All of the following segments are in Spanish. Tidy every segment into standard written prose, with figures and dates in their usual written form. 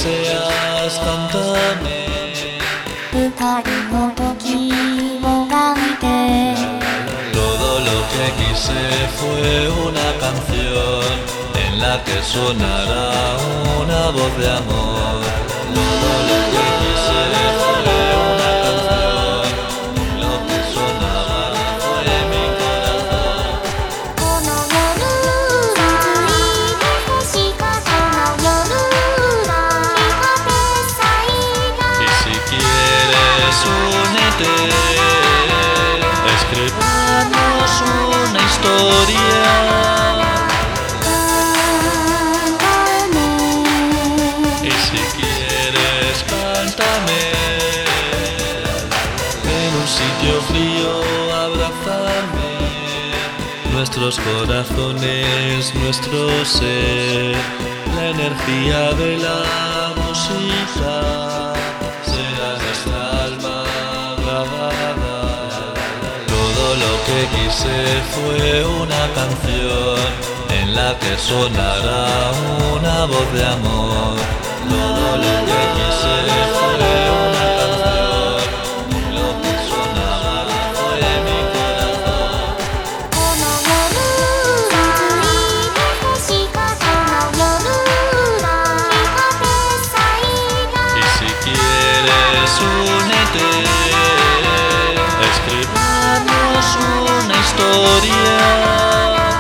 deseas, cántame. 二人の時を描いて Todo lo que quise fue una canción en la que sonara una voz de amor. Todo lo que quise fue una canción, lo que sonaba fue mi corazón. この夜は星がこの夜は光って咲いた Y si quieres únete, escribamos una historia. Y si quieres cántame. En un sitio frío abrázame. Nuestros corazones, nuestro ser, la energía de la música será nuestra alma grabada. Todo lo que quise fue una canción en la que sonara una voz de amor. Todo lo que quise fue una canción, lo que sonaba fue mi corazón. この夜は星がこの夜は光って咲いた Y si quieres únete, escribamos una historia.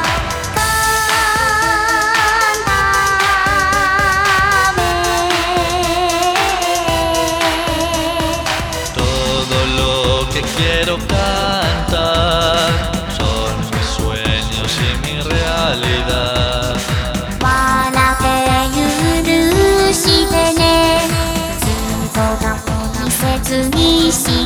Todo lo que quiero cantar son mis sueños y mi realidad. 笑って許してねずっと過去に切にし